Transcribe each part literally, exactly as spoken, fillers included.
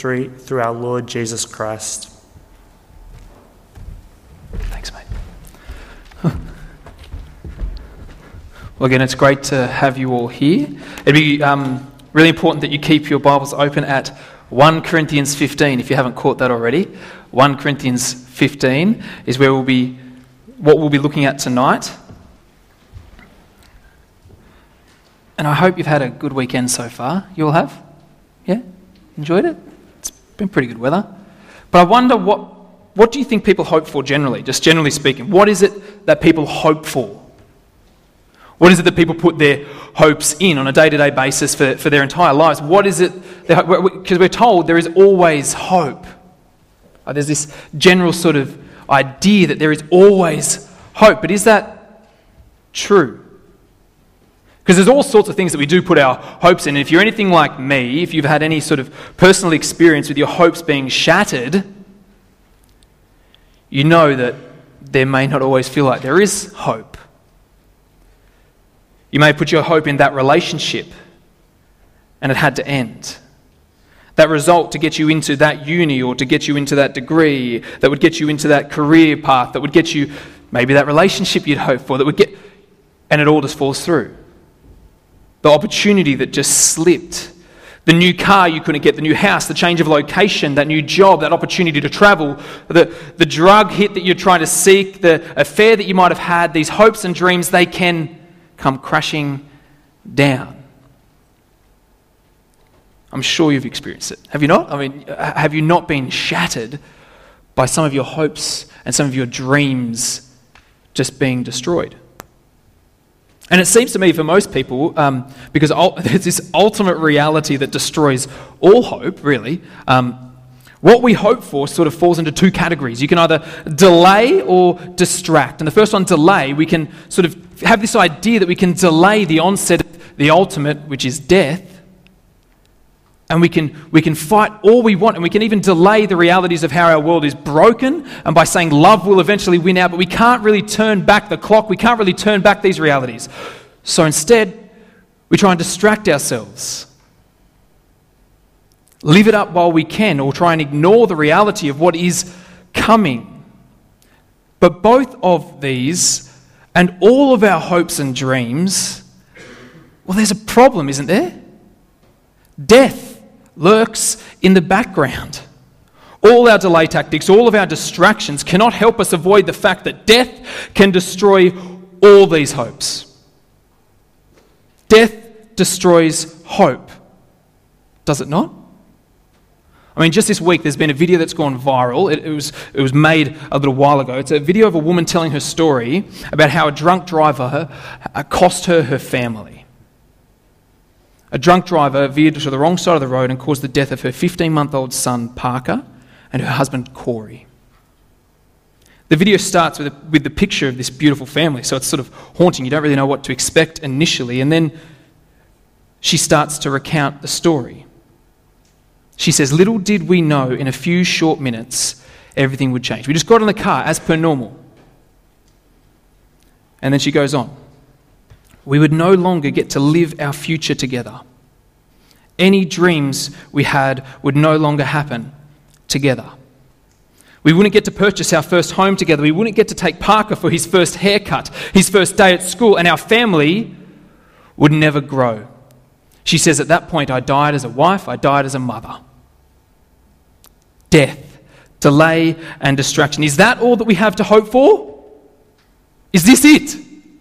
victory through our Lord Jesus Christ. Thanks, mate. Well, again, it's great to have you all here. It'd be um, really important that you keep your Bibles open at First Corinthians fifteen, if you haven't caught that already. First Corinthians fifteen is where we'll be, what we'll be looking at tonight. And I hope you've had a good weekend so far. You all have? Yeah? Enjoyed it? It's been pretty good weather. But I wonder, what what do you think people hope for generally, just generally speaking? What is it that people hope for? What is it that people put their hopes in on a day-to-day basis for, for their entire lives? What is it? Because we're told there is always hope. Uh, there's this general sort of idea that there is always hope. But is that true? Because there's all sorts of things that we do put our hopes in. And if you're anything like me, if you've had any sort of personal experience with your hopes being shattered, you know that there may not always feel like there is hope. You may put your hope in that relationship and it had to end. That result to get you into that uni or to get you into that degree, that would get you into that career path, that would get you maybe that relationship you'd hoped for, that would get, and it all just falls through. The opportunity that just slipped, the new car you couldn't get, the new house, the change of location, that new job, that opportunity to travel, the, the drug hit that you're trying to seek, the affair that you might have had, these hopes and dreams, they can come crashing down. I'm sure you've experienced it. Have you not? I mean, have you not been shattered by some of your hopes and some of your dreams just being destroyed? And it seems to me for most people, um, because there's this ultimate reality that destroys all hope, really. Um, what we hope for sort of falls into two categories. You can either delay or distract. And the first one, delay, we can sort of have this idea that we can delay the onset of the ultimate, which is death. And we can we can fight all we want, and we can even delay the realities of how our world is broken, and by saying love will eventually win out, but we can't really turn back the clock, we can't really turn back these realities. So instead, we try and distract ourselves. Live it up while we can, or try and ignore the reality of what is coming. But both of these, and all of our hopes and dreams, well, there's a problem, isn't there? Death lurks in the background. All our delay tactics, all of our distractions cannot help us avoid the fact that death can destroy all these hopes. Death destroys hope. Does it not? I mean, just this week there's been a video that's gone viral. It, it was it was made a little while ago. It's a video of a woman telling her story about how a drunk driver cost her her family. A drunk driver veered to the wrong side of the road and caused the death of her fifteen-month-old son, Parker, and her husband, Corey. The video starts with, a, with the picture of this beautiful family, so it's sort of haunting. You don't really know what to expect initially, and then she starts to recount the story. She says, "Little did we know in a few short minutes everything would change. We just got in the car as per normal." And then she goes on. "We would no longer get to live our future together. Any dreams we had would no longer happen together. We wouldn't get to purchase our first home together. We wouldn't get to take Parker for his first haircut, his first day at school, and our family would never grow." She says, "At that point, I died as a wife, I died as a mother." Death, delay, and distraction. Is that all that we have to hope for? Is this it?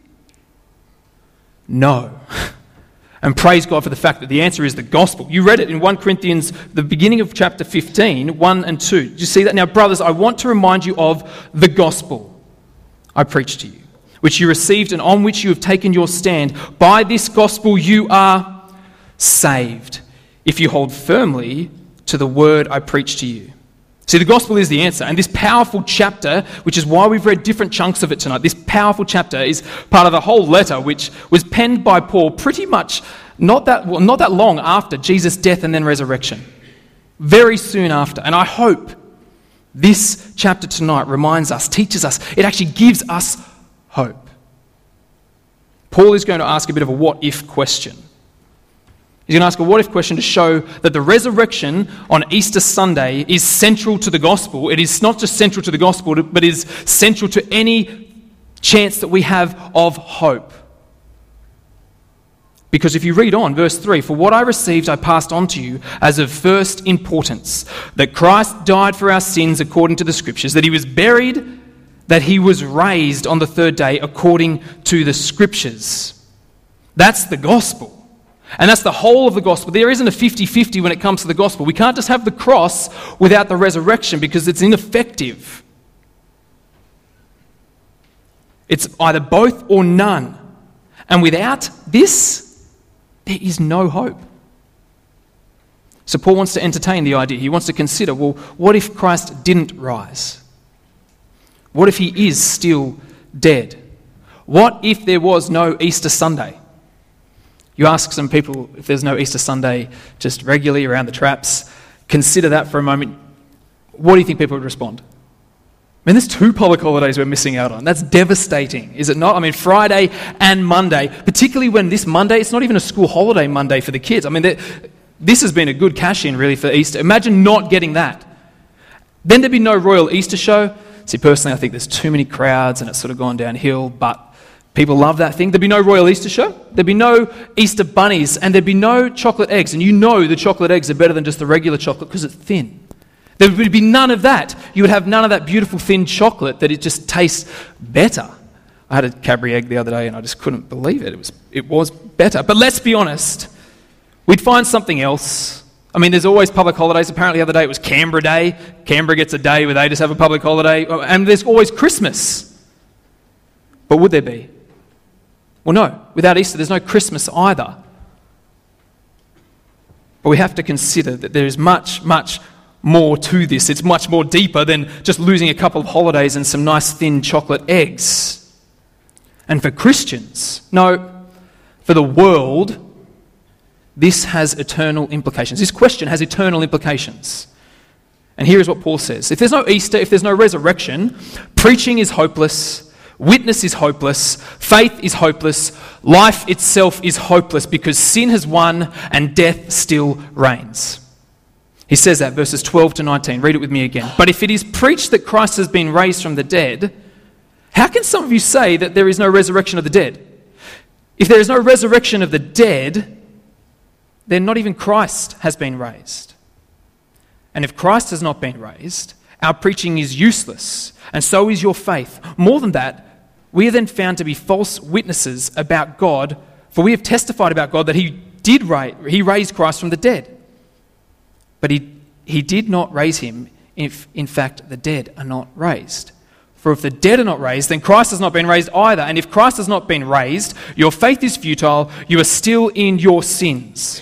No. And praise God for the fact that the answer is the gospel. You read it in First Corinthians, the beginning of chapter fifteen, one and two. Did you see that? Now, brothers, I want to remind you of the gospel I preached to you, which you received and on which you have taken your stand. By this gospel you are saved, if you hold firmly to the word I preached to you. See, the gospel is the answer, and this powerful chapter, which is why we've read different chunks of it tonight, this powerful chapter is part of a whole letter which was penned by Paul pretty much not that, well, not that long after Jesus' death and then resurrection. Very soon after. And I hope this chapter tonight reminds us, teaches us, it actually gives us hope. Paul is going to ask a bit of a what-if question. He's going to ask a what-if question to show that the resurrection on Easter Sunday is central to the gospel. It is not just central to the gospel, but is central to any chance that we have of hope. Because if you read on, verse three, "For what I received I passed on to you as of first importance, that Christ died for our sins according to the Scriptures, that he was buried, that he was raised on the third day according to the Scriptures." That's the gospel. And that's the whole of the gospel. There isn't a fifty-fifty when it comes to the gospel. We can't just have the cross without the resurrection because it's ineffective. It's either both or none. And without this, there is no hope. So Paul wants to entertain the idea. He wants to consider, well, what if Christ didn't rise? What if he is still dead? What if there was no Easter Sunday? You ask some people if there's no Easter Sunday just regularly around the traps, consider that for a moment. What do you think people would respond? I mean, there's two public holidays we're missing out on. That's devastating, is it not? I mean, Friday and Monday, particularly when this Monday, it's not even a school holiday Monday for the kids. I mean, this has been a good cash-in, really, for Easter. Imagine not getting that. Then there'd be no Royal Easter Show. See, personally, I think there's too many crowds and it's sort of gone downhill, but people love that thing. There'd be no Royal Easter Show. There'd be no Easter bunnies. And there'd be no chocolate eggs. And you know the chocolate eggs are better than just the regular chocolate because it's thin. There would be none of that. You would have none of that beautiful thin chocolate that it just tastes better. I had a Cadbury egg the other day and I just couldn't believe it. It was, it was better. But let's be honest. We'd find something else. I mean, there's always public holidays. Apparently the other day it was Canberra Day. Canberra gets a day where they just have a public holiday. And there's always Christmas. But would there be? Well, no. Without Easter, there's no Christmas either. But we have to consider that there is much, much more to this. It's much more deeper than just losing a couple of holidays and some nice thin chocolate eggs. And for Christians, no, for the world, this has eternal implications. This question has eternal implications. And here is what Paul says. If there's no Easter, if there's no resurrection, preaching is hopeless. Witness is hopeless, faith is hopeless, life itself is hopeless because sin has won and death still reigns. He says that, verses twelve to nineteen. Read it with me again. But if it is preached that Christ has been raised from the dead, how can some of you say that there is no resurrection of the dead? If there is no resurrection of the dead, then not even Christ has been raised. And if Christ has not been raised, our preaching is useless, and so is your faith. More than that, we are then found to be false witnesses about God, for we have testified about God that he did raise, he raised Christ from the dead. But he, he did not raise him if, in fact, the dead are not raised. For if the dead are not raised, then Christ has not been raised either. And if Christ has not been raised, your faith is futile, you are still in your sins.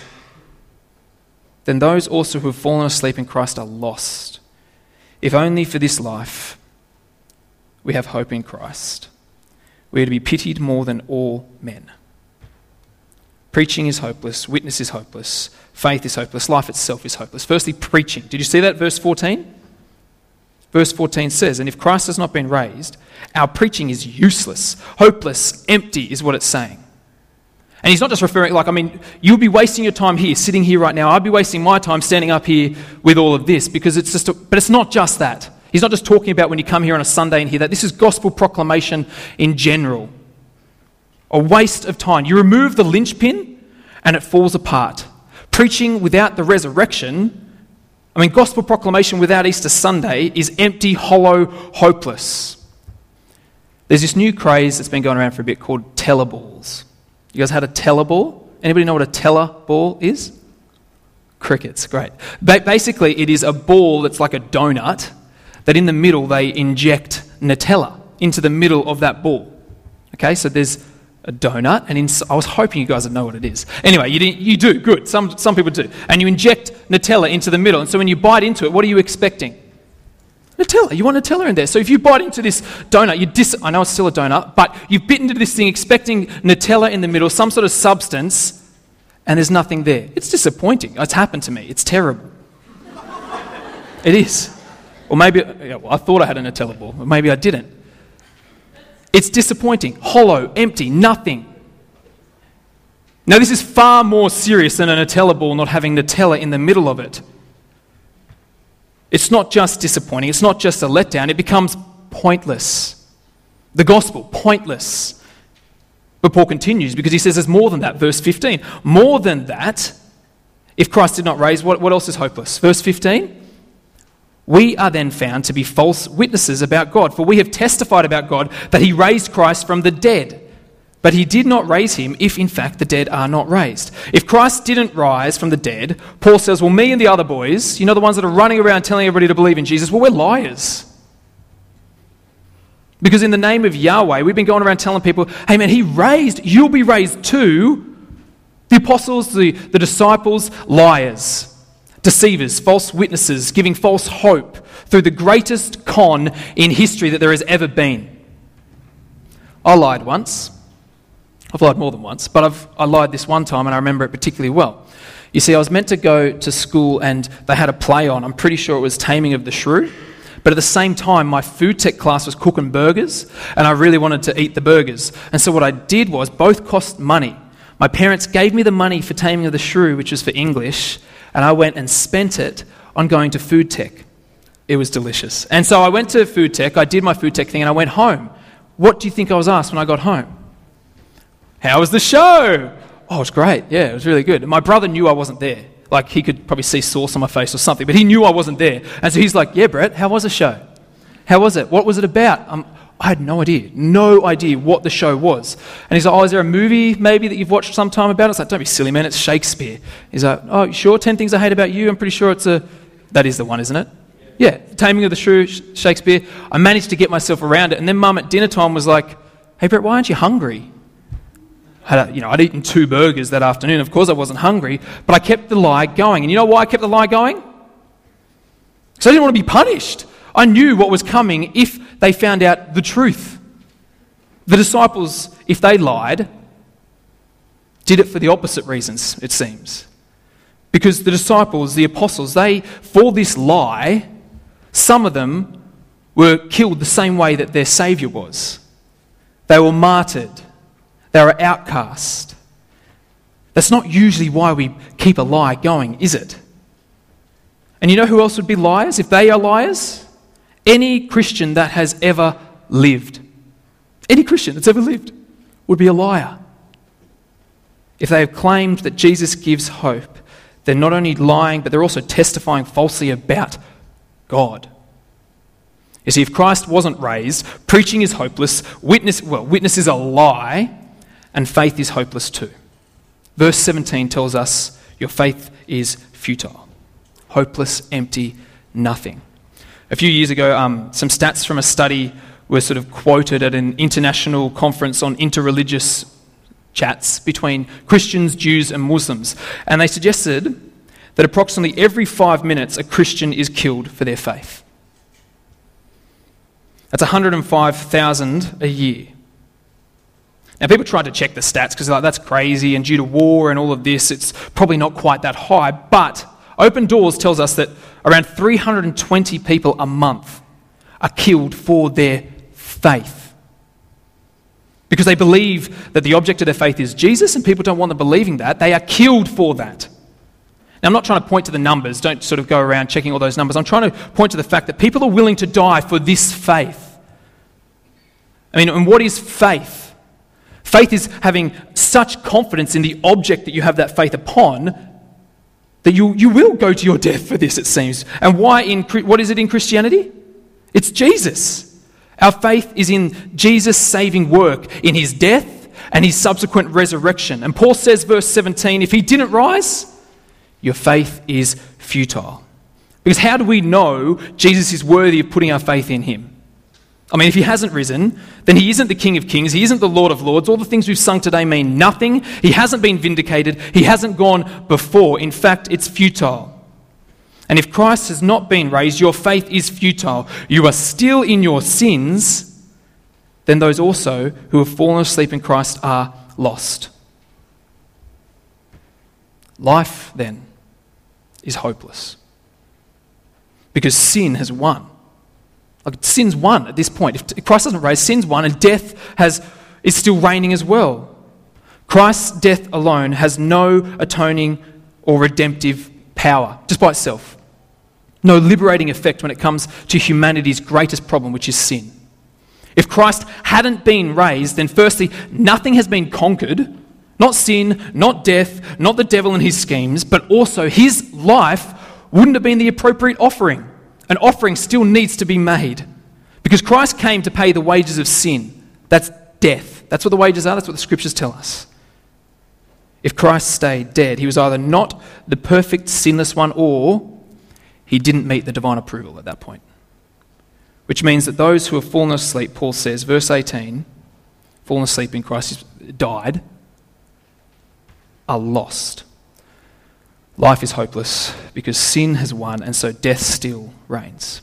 Then those also who have fallen asleep in Christ are lost. If only for this life we have hope in Christ. We are to be pitied more than all men. Preaching is hopeless, witness is hopeless, faith is hopeless, life itself is hopeless. Firstly, preaching. Did you see that, verse fourteen? Verse fourteen says, and if Christ has not been raised, our preaching is useless, hopeless, empty is what it's saying. And he's not just referring, like, I mean, you'll be wasting your time here, sitting here right now. I'd be wasting my time standing up here with all of this because it's just, a, but it's not just that. He's not just talking about when you come here on a Sunday and hear that. This is gospel proclamation in general. A waste of time. You remove the linchpin and it falls apart. Preaching without the resurrection, I mean, gospel proclamation without Easter Sunday is empty, hollow, hopeless. There's this new craze that's been going around for a bit called tellerballs. You guys had a teller ball? Anybody know what a teller ball is? Crickets, great. Ba- basically, it is a ball that's like a donut that in the middle they inject Nutella into the middle of that ball. Okay, so there's a donut, and ins- I was hoping you guys would know what it is. Anyway, you, didn't, you do, good. Some, some people do. And you inject Nutella into the middle, and so when you bite into it, what are you expecting? Nutella. You want Nutella in there. So if you bite into this donut, you dis- I know it's still a donut, but you've bitten into this thing expecting Nutella in the middle, some sort of substance, and there's nothing there. It's disappointing. It's happened to me. It's terrible. It is. Or maybe, yeah, well, I thought I had a Nutella ball, but maybe I didn't. It's disappointing, hollow, empty, nothing. Now, this is far more serious than a Nutella ball not having Nutella in the middle of it. It's not just disappointing. It's not just a letdown. It becomes pointless. The gospel, pointless. But Paul continues because he says there's more than that. Verse fifteen. More than that, if Christ did not raise, what, what else is hopeless? Verse fifteen. We are then found to be false witnesses about God, for we have testified about God that he raised Christ from the dead. But he did not raise him if in fact the dead are not raised. If Christ didn't rise from the dead, Paul says, well, me and the other boys, you know, the ones that are running around telling everybody to believe in Jesus, well, we're liars. Because in the name of Yahweh, we've been going around telling people, hey man, he raised, you'll be raised too. The apostles, the, the disciples, liars, deceivers, false witnesses, giving false hope through the greatest con in history that there has ever been. I lied once. I've lied more than once, but I've, I lied this one time and I remember it particularly well. You see, I was meant to go to school and they had a play on. I'm pretty sure it was Taming of the Shrew. But at the same time, my food tech class was cooking burgers and I really wanted to eat the burgers. And so what I did was, both cost money. My parents gave me the money for Taming of the Shrew, which was for English, and I went and spent it on going to food tech. It was delicious. And so I went to food tech, I did my food tech thing and I went home. What do you think I was asked when I got home? How was the show? Oh, it was great. Yeah, it was really good. My brother knew I wasn't there. Like, he could probably see sauce on my face or something, but he knew I wasn't there. And so he's like, yeah, Brett, how was the show? How was it? What was it about? Um, I had no idea. No idea what the show was. And he's like, oh, is there a movie maybe that you've watched sometime about it? It's like, don't be silly, man. It's Shakespeare. He's like, oh, sure? ten Things I Hate About You? I'm pretty sure it's a... That is the one, isn't it? Yeah, Taming of the Shrew, Shakespeare. I managed to get myself around it. And then Mum at dinner time was like, hey, Brett, why aren't you hungry? Had a, you know, I'd eaten two burgers that afternoon. Of course I wasn't hungry, but I kept the lie going. And you know why I kept the lie going? Because I didn't want to be punished. I knew what was coming if they found out the truth. The disciples, if they lied, did it for the opposite reasons, it seems. Because the disciples, the apostles, they, for this lie, some of them were killed the same way that their Saviour was. They were martyred. They were outcast. That's not usually why we keep a lie going, is it? And you know who else would be liars if they are liars? Any Christian that has ever lived. Any Christian that's ever lived would be a liar. If they have claimed that Jesus gives hope, they're not only lying, but they're also testifying falsely about God. You see, if Christ wasn't raised, preaching is hopeless, witness, well, witness is a lie, and faith is hopeless too. Verse seventeen tells us your faith is futile. Hopeless, empty, nothing. A few years ago, um, some stats from a study were sort of quoted at an international conference on interreligious chats between Christians, Jews and Muslims. And they suggested that approximately every five minutes a Christian is killed for their faith. That's one hundred five thousand a year. Now, people tried to check the stats because they're like, that's crazy, and due to war and all of this, it's probably not quite that high. But Open Doors tells us that around three hundred twenty people a month are killed for their faith. Because they believe that the object of their faith is Jesus, and people don't want them believing that. They are killed for that. Now, I'm not trying to point to the numbers. Don't sort of go around checking all those numbers. I'm trying to point to the fact that people are willing to die for this faith. I mean, and what is faith? Faith is having such confidence in the object that you have that faith upon that you, you will go to your death for this, it seems. And why in what is it in Christianity? It's Jesus. Our faith is in Jesus' saving work, in his death and his subsequent resurrection. And Paul says, verse seventeen, if he didn't rise, your faith is futile. Because how do we know Jesus is worthy of putting our faith in him? I mean, if he hasn't risen, then he isn't the King of Kings, he isn't the Lord of Lords. All the things we've sung today mean nothing. He hasn't been vindicated. He hasn't gone before. In fact, it's futile. And if Christ has not been raised, your faith is futile. You are still in your sins, then those also who have fallen asleep in Christ are lost. Life, then, is hopeless. Because sin has won. Like, sin's won at this point. If Christ doesn't rise, sin's won, and death has is still reigning as well. Christ's death alone has no atoning or redemptive power, just by itself. No liberating effect when it comes to humanity's greatest problem, which is sin. If Christ hadn't been raised, then firstly, nothing has been conquered. Not sin, not death, not the devil and his schemes, but also his life wouldn't have been the appropriate offering. An offering still needs to be made. Because Christ came to pay the wages of sin. That's death. That's what the wages are. That's what the scriptures tell us. If Christ stayed dead, he was either not the perfect sinless one, or he didn't meet the divine approval at that point. Which means that those who have fallen asleep, Paul says, verse eighteen, fallen asleep in Christ, died, are lost. Life is hopeless because sin has won, and so death still reigns.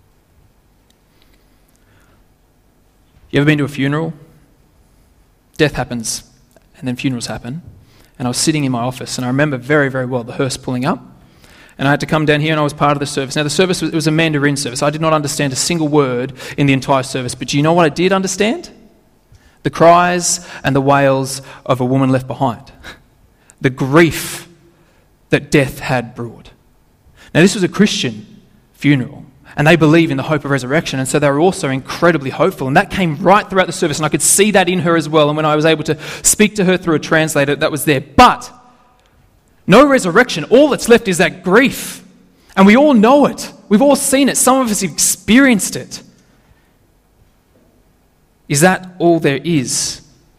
You ever been to a funeral? Death happens, and then funerals happen. And I was sitting in my office, and I remember very, very well the hearse pulling up. And I had to come down here, and I was part of the service. Now, the service was, it was a Mandarin service. I did not understand a single word in the entire service. But do you know what I did understand? The cries and the wails of a woman left behind. The grief that death had brought. Now, this was a Christian funeral, and they believe in the hope of resurrection, and so they were also incredibly hopeful. And that came right throughout the service, and I could see that in her as well. And when I was able to speak to her through a translator, that was there. But no resurrection. All that's left is that grief. And we all know it. We've all seen it. Some of us have experienced it. Is that all there is?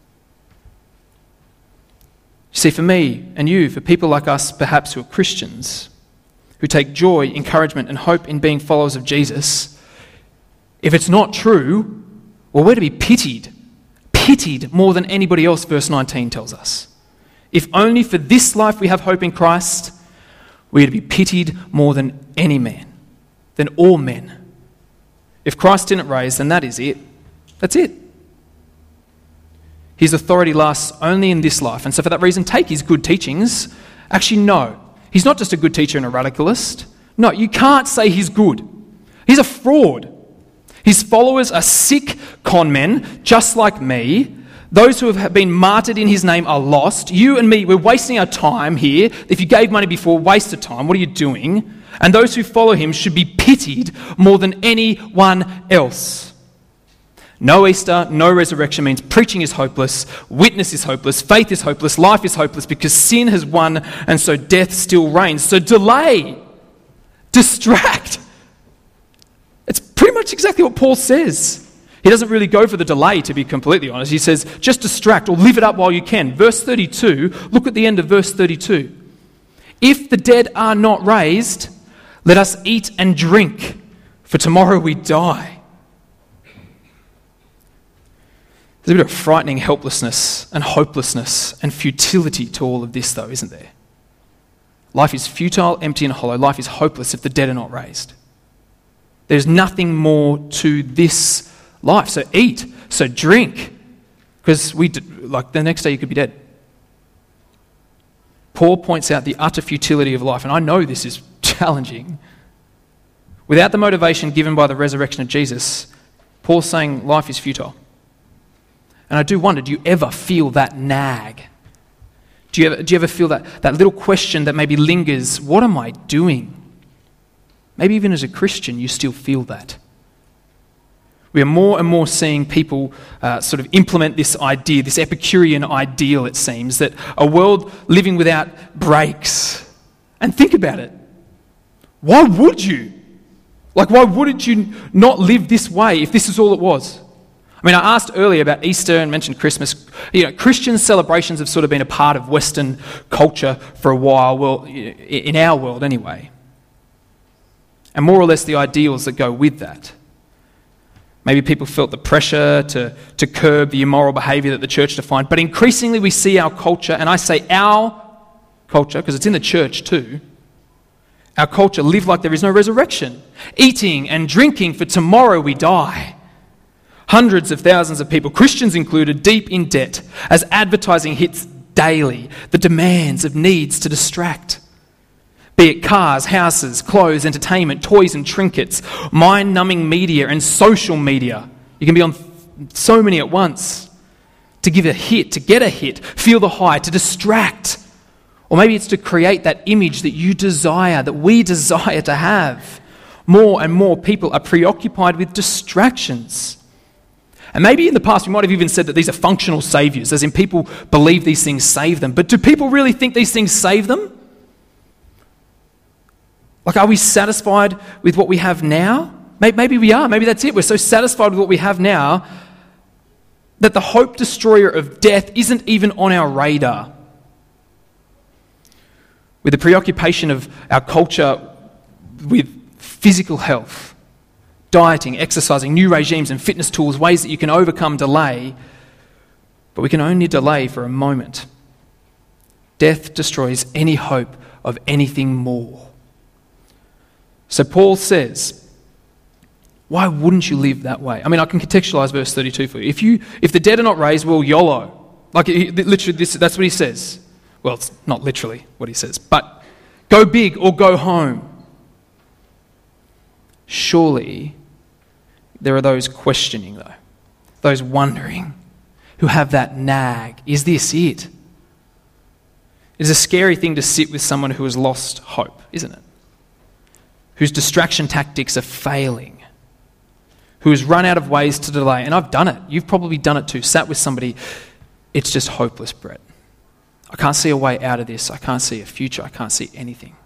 You see, for me and you, for people like us perhaps who are Christians, who take joy, encouragement and hope in being followers of Jesus, if it's not true, well, we're to be pitied. Pitied more than anybody else, verse nineteen tells us. If only for this life we have hope in Christ, we are to be pitied more than any man, than all men. If Christ didn't raise, then that is it. That's it. His authority lasts only in this life. And so for that reason, take his good teachings. Actually, no. He's not just a good teacher and a radicalist. No, you can't say he's good. He's a fraud. His followers are sick con men, just like me. Those who have been martyred in his name are lost. You and me, we're wasting our time here. If you gave money before, waste of time. What are you doing? And those who follow him should be pitied more than anyone else. No Easter, no resurrection means preaching is hopeless, witness is hopeless, faith is hopeless, life is hopeless because sin has won and so death still reigns. So delay, distract. It's pretty much exactly what Paul says. He doesn't really go for the delay, to be completely honest. He says, just distract or live it up while you can. Verse thirty-two, look at the end of verse thirty-two. If the dead are not raised, let us eat and drink, for tomorrow we die. There's a bit of frightening helplessness and hopelessness and futility to all of this, though, isn't there? Life is futile, empty and hollow. Life is hopeless if the dead are not raised. There's nothing more to this life. So eat, so drink, because we like the next day you could be dead. Paul points out the utter futility of life, and I know this is challenging. Without the motivation given by the resurrection of Jesus, Paul's saying life is futile. And I do wonder, do you ever feel that nag? Do you ever, do you ever feel that, that little question that maybe lingers, what am I doing? Maybe even as a Christian, you still feel that. We are more and more seeing people uh, sort of implement this idea, this Epicurean ideal, it seems, that a world living without breaks. And think about it. Why would you? Like, why wouldn't you not live this way if this is all it was? I mean, I asked earlier about Easter and mentioned Christmas. You know, Christian celebrations have sort of been a part of Western culture for a while, well, in our world anyway. And more or less the ideals that go with that. Maybe people felt the pressure to, to curb the immoral behaviour that the church defined. But increasingly we see our culture, and I say our culture because it's in the church too, our culture live like there is no resurrection. Eating and drinking for tomorrow we die. Hundreds of thousands of people, Christians included, deep in debt as advertising hits daily the demands of needs to distract. Be it cars, houses, clothes, entertainment, toys and trinkets, mind-numbing media and social media. You can be on so many at once. to give a hit, to get a hit, feel the high, to distract. Or maybe it's to create that image that you desire, that we desire to have. More and more people are preoccupied with distractions. And maybe in the past we might have even said that these are functional saviors, as in people believe these things save them. But do people really think these things save them? Like, are we satisfied with what we have now? Maybe we are. Maybe that's it. We're so satisfied with what we have now that the hope destroyer of death isn't even on our radar. With the preoccupation of our culture with physical health, dieting, exercising, new regimes and fitness tools, ways that you can overcome delay, but we can only delay for a moment. Death destroys any hope of anything more. So Paul says, why wouldn't you live that way? I mean, I can contextualize verse thirty-two for you. If you, if the dead are not raised, well, YOLO. Like, literally, this, that's what he says. Well, it's not literally what he says, but go big or go home. Surely there are those questioning, though, those wondering, who have that nag. Is this it? It's a scary thing to sit with someone who has lost hope, isn't it? Whose distraction tactics are failing, who has run out of ways to delay. And I've done it. You've probably done it too. Sat with somebody, it's just hopeless, Brett. I can't see a way out of this. I can't see a future. I can't see anything.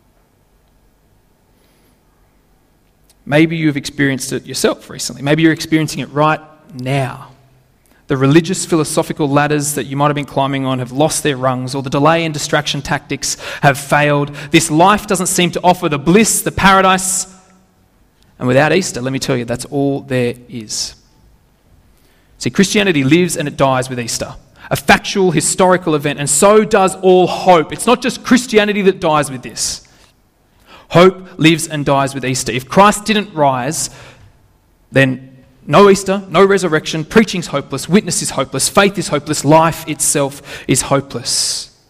Maybe you've experienced it yourself recently. Maybe you're experiencing it right now. The religious philosophical ladders that you might have been climbing on have lost their rungs, or the delay and distraction tactics have failed. This life doesn't seem to offer the bliss, the paradise. And without Easter, let me tell you, that's all there is. See, Christianity lives and it dies with Easter. A factual, historical event, and so does all hope. It's not just Christianity that dies with this. Hope lives and dies with Easter. If Christ didn't rise, then no Easter, no resurrection, preaching's hopeless, witness is hopeless, faith is hopeless, life itself is hopeless.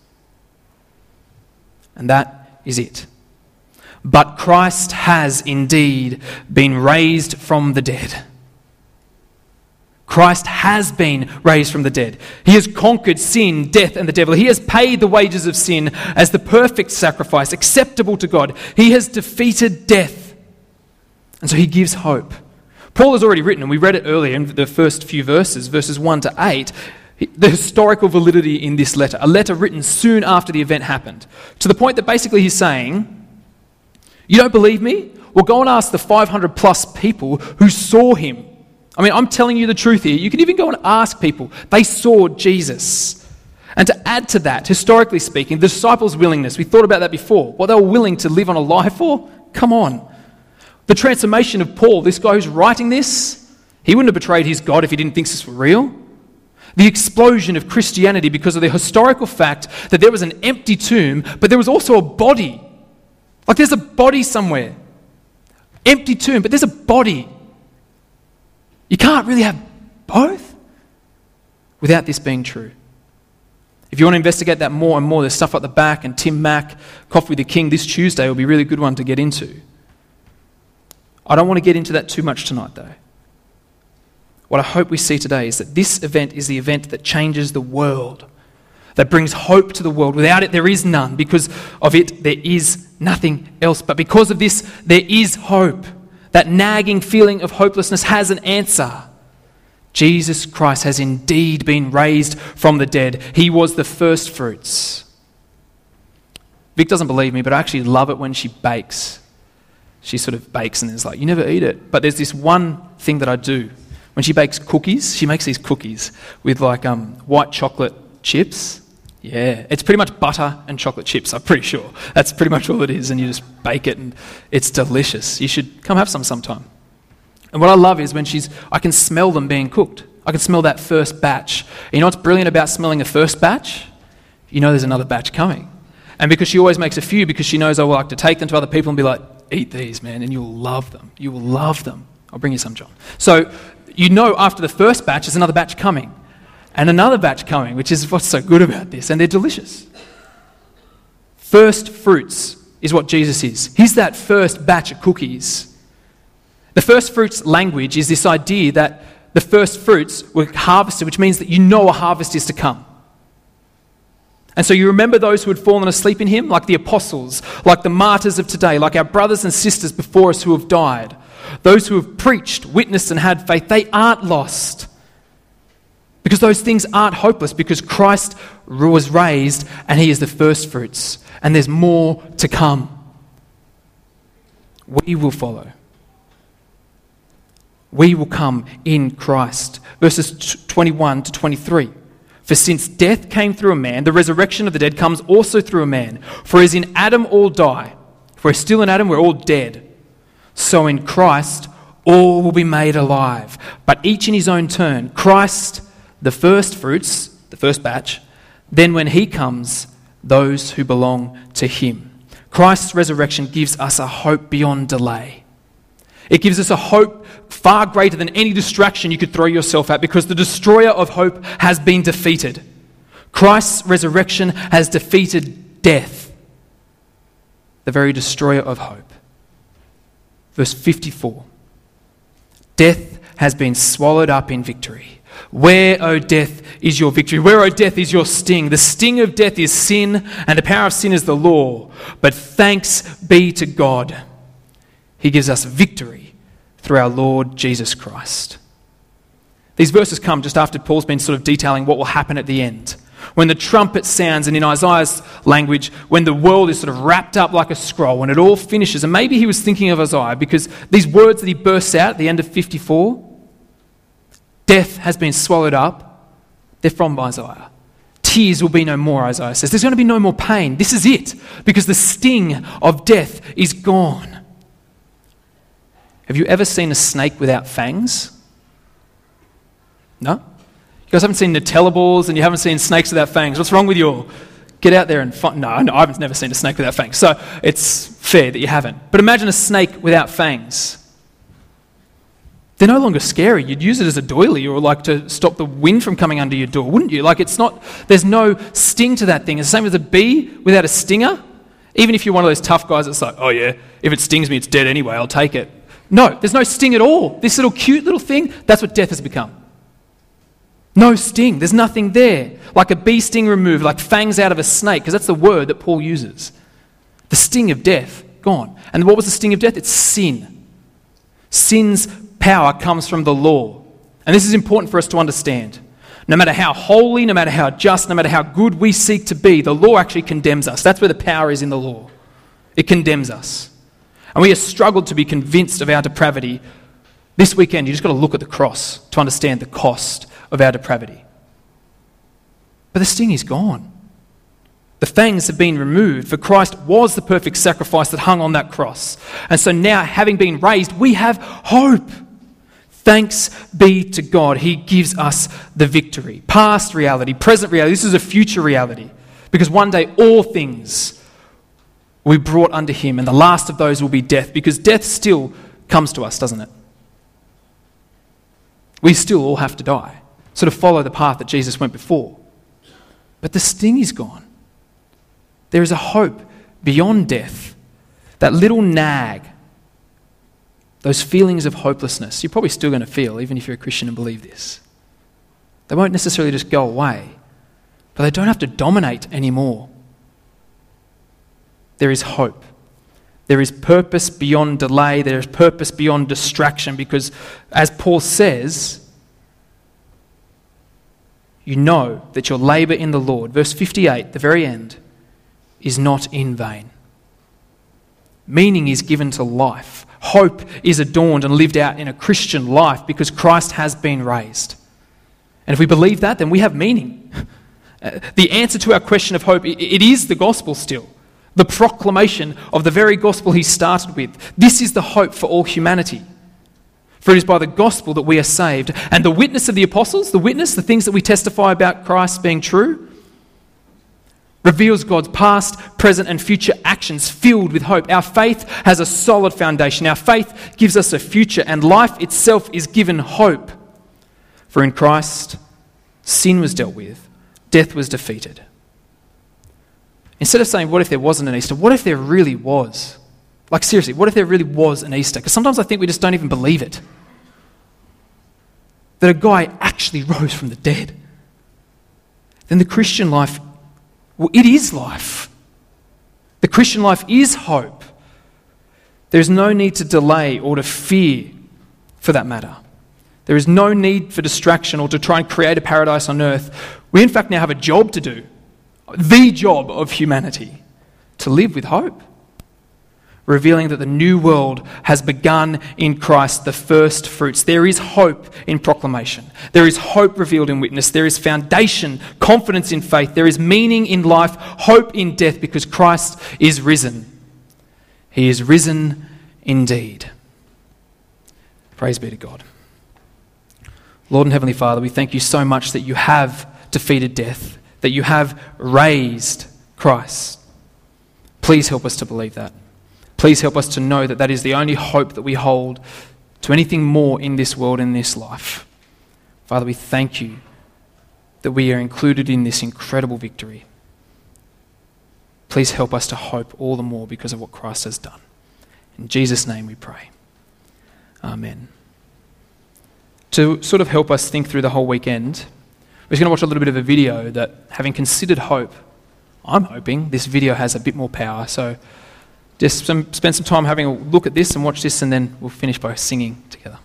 And that is it. But Christ has indeed been raised from the dead. Christ has been raised from the dead. He has conquered sin, death, and the devil. He has paid the wages of sin as the perfect sacrifice, acceptable to God. He has defeated death. And so he gives hope. Paul has already written, and we read it earlier in the first few verses, verses one to eight, the historical validity in this letter, a letter written soon after the event happened, to the point that basically he's saying, you don't believe me? Well, go and ask the five hundred plus people who saw him. I mean, I'm telling you the truth here. You can even go and ask people. They saw Jesus. And to add to that, historically speaking, the disciples' willingness, we thought about that before, what they were willing to live on a lie for, come on. The transformation of Paul, this guy who's writing this, he wouldn't have betrayed his God if he didn't think this was real. The explosion of Christianity because of the historical fact that there was an empty tomb, but there was also a body. Like there's a body somewhere. Empty tomb, but there's a body. You can't really have both without this being true. If you want to investigate that more and more, there's stuff at the back, and Tim Mack, Coffee with the King, this Tuesday will be a really good one to get into. I don't want to get into that too much tonight, though. What I hope we see today is that this event is the event that changes the world, that brings hope to the world. Without it, there is none. Because of it, there is nothing else. But because of this, there is hope. That nagging feeling of hopelessness has an answer. Jesus Christ has indeed been raised from the dead. He was the first fruits. Vic doesn't believe me, but I actually love it when she bakes. She sort of bakes and is like, you never eat it. But there's this one thing that I do. When she bakes cookies, she makes these cookies with like um, white chocolate chips. Yeah, it's pretty much butter and chocolate chips, I'm pretty sure. That's pretty much all it is, and you just bake it and it's delicious. You should come have some sometime. And what I love is when she's, I can smell them being cooked. I can smell that first batch. And you know what's brilliant about smelling a first batch? You know there's another batch coming. And because she always makes a few, because she knows I will like to take them to other people and be like, eat these, man, and you'll love them. You will love them. I'll bring you some, John. So you know after the first batch, there's another batch coming. And another batch coming, which is what's so good about this. And they're delicious. First fruits is what Jesus is. He's that first batch of cookies. The first fruits language is this idea that the first fruits were harvested, which means that you know a harvest is to come. And so you remember those who had fallen asleep in him, like the apostles, like the martyrs of today, like our brothers and sisters before us who have died. Those who have preached, witnessed, and had faith, they aren't lost. Because those things aren't hopeless, because Christ was raised and he is the first fruits. And there's more to come. We will follow. We will come in Christ. Verses twenty-one to twenty-three. For since death came through a man, the resurrection of the dead comes also through a man. For as in Adam all die, if we're still in Adam, we're all dead. So in Christ, all will be made alive, but each in his own turn. Christ, the first fruits, the first batch, then when he comes, those who belong to him. Christ's resurrection gives us a hope beyond delay. It gives us a hope far greater than any distraction you could throw yourself at, because the destroyer of hope has been defeated. Christ's resurrection has defeated death, the very destroyer of hope. Verse fifty-four. Death has been swallowed up in victory. Where, O death, is your victory? Where, O death, is your sting? The sting of death is sin, and the power of sin is the law. But thanks be to God. He gives us victory through our Lord Jesus Christ. These verses come just after Paul's been sort of detailing what will happen at the end. When the trumpet sounds, and in Isaiah's language, when the world is sort of wrapped up like a scroll, when it all finishes. And maybe he was thinking of Isaiah, because these words that he bursts out at the end of fifty-four, death has been swallowed up, they're from Isaiah. Tears will be no more, Isaiah says. There's going to be no more pain. This is it, because the sting of death is gone. Have you ever seen a snake without fangs? No? You guys haven't seen Nutella balls and you haven't seen snakes without fangs. What's wrong with you all? Get out there and find... No, no, I've never seen a snake without fangs. So it's fair that you haven't. But imagine a snake without fangs. They're no longer scary. You'd use it as a doily or like to stop the wind from coming under your door, wouldn't you? Like it's not... There's no sting to that thing. It's the same as a bee without a stinger. Even if you're one of those tough guys that's like, oh yeah, if it stings me, it's dead anyway, I'll take it. No, there's no sting at all. This little cute little thing, that's what death has become. No sting. There's nothing there. Like a bee sting removed, like fangs out of a snake, because that's the word that Paul uses. The sting of death, gone. And what was the sting of death? It's sin. Sin's power comes from the law. And this is important for us to understand. No matter how holy, no matter how just, no matter how good we seek to be, the law actually condemns us. That's where the power is in the law. It condemns us. And we have struggled to be convinced of our depravity. This weekend, you just got to look at the cross to understand the cost of our depravity. But the sting is gone. The fangs have been removed, for Christ was the perfect sacrifice that hung on that cross. And so now, having been raised, we have hope. Thanks be to God. He gives us the victory. Past reality, present reality. This is a future reality. Because one day all things will be brought unto him, and the last of those will be death, because death still comes to us, doesn't it? We still all have to die. Sort of follow the path that Jesus went before. But the sting is gone. There is a hope beyond death. That little nag, those feelings of hopelessness, you're probably still going to feel, even if you're a Christian and believe this. They won't necessarily just go away, but they don't have to dominate anymore. There is hope. There is purpose beyond delay. There is purpose beyond distraction, because as Paul says, you know that your labour in the Lord, verse fifty-eight, the very end, is not in vain. Meaning is given to life. Hope is adorned and lived out in a Christian life because Christ has been raised. And if we believe that, then we have meaning. The answer to our question of hope, it is the gospel still. The proclamation of the very gospel he started with. This is the hope for all humanity. For it is by the gospel that we are saved. And the witness of the apostles, the witness, the things that we testify about Christ being true, reveals God's past, present, and future actions filled with hope. Our faith has a solid foundation. Our faith gives us a future, and life itself is given hope. For in Christ, sin was dealt with, death was defeated. Instead of saying, what if there wasn't an Easter? What if there really was? Like seriously, what if there really was an Easter? Because sometimes I think we just don't even believe it. that a guy actually rose from the dead, then the Christian life, well, it is life. The Christian life is hope. There is no need to delay or to fear, for that matter. There is no need for distraction or to try and create a paradise on earth. We in fact now have a job to do, the job of humanity, to live with hope, revealing that the new world has begun in Christ, the first fruits. There is hope in proclamation. There is hope revealed in witness. There is foundation, confidence in faith. There is meaning in life, hope in death, because Christ is risen. He is risen indeed. Praise be to God. Lord and Heavenly Father, we thank you so much that you have defeated death, that you have raised Christ. Please help us to believe that. Please help us to know that that is the only hope that we hold to anything more in this world, in this life. Father, we thank you that we are included in this incredible victory. Please help us to hope all the more because of what Christ has done. In Jesus' name we pray. Amen. To sort of help us think through the whole weekend, we're just going to watch a little bit of a video that, having considered hope, I'm hoping this video has a bit more power. So just some, spend some time having a look at this and watch this, and then we'll finish by singing together.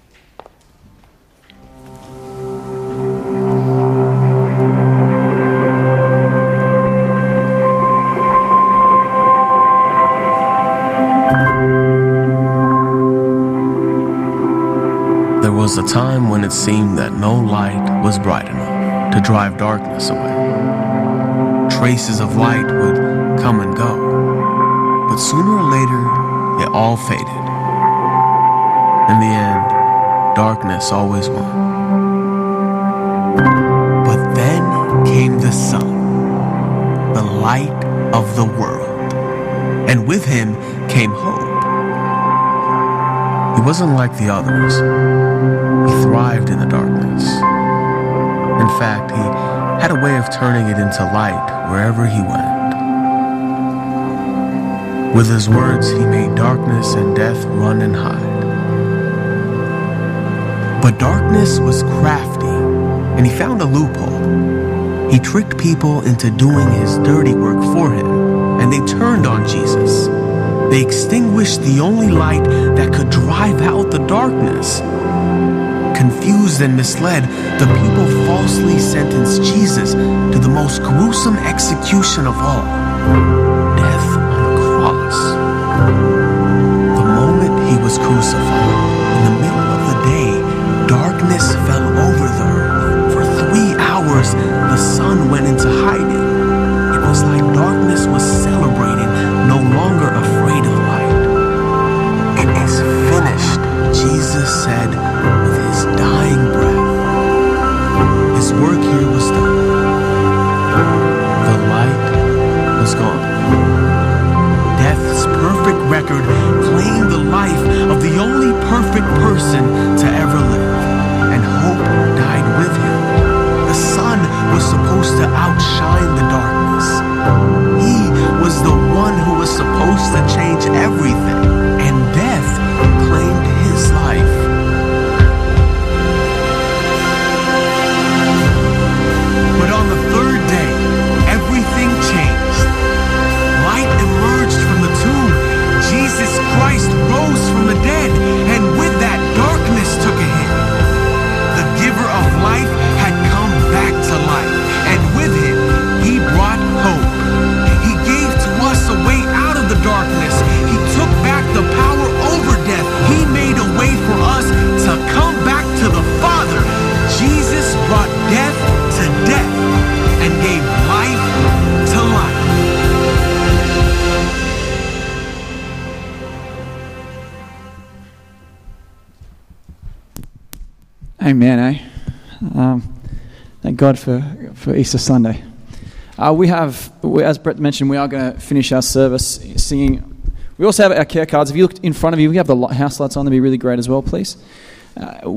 There was a time when it seemed that no light was bright enough to drive darkness away. Traces of light would come and go, but sooner or later, it all faded. In the end, darkness always won. But then came the sun, the light of the world, and with him came hope. He wasn't like the others. He thrived in the darkness. In fact, he had a way of turning it into light wherever he went. With his words, he made darkness and death run and hide. But darkness was crafty, and he found a loophole. He tricked people into doing his dirty work for him, and they turned on Jesus. They extinguished the only light that could drive out the darkness. Confused and misled, the people falsely sentenced Jesus to the most gruesome execution of all, death on a cross. The moment he was crucified, in the middle of the day, darkness fell over the earth. For three hours, the sun went into hiding. It was like darkness was celebrating, no longer afraid of light. It is finished, Jesus said with his dying breath. His work here was done. The light was gone. Death's perfect record claimed the life of the only perfect person to ever live, and hope died with him. The sun was supposed to outshine the darkness. He was the one who was supposed to change everything, and death claimed his life. But on the third day, everything changed. Light emerged from the tomb. Jesus Christ rose from the dead, and with that, darkness took a hit. The giver of life had come back to life, and with him, he brought hope. He gave to us a way out of the darkness. He took back the power over death. He made a way for us to come back to the Father. Jesus brought death to death and gave life to life. Amen, eh? Um, thank God for, for Easter Sunday. Uh, we have, we, as Brett mentioned, we are going to finish our service singing. We also have our care cards. If you look in front of you, we have the house lights on. They'd be really great as well, please. Uh,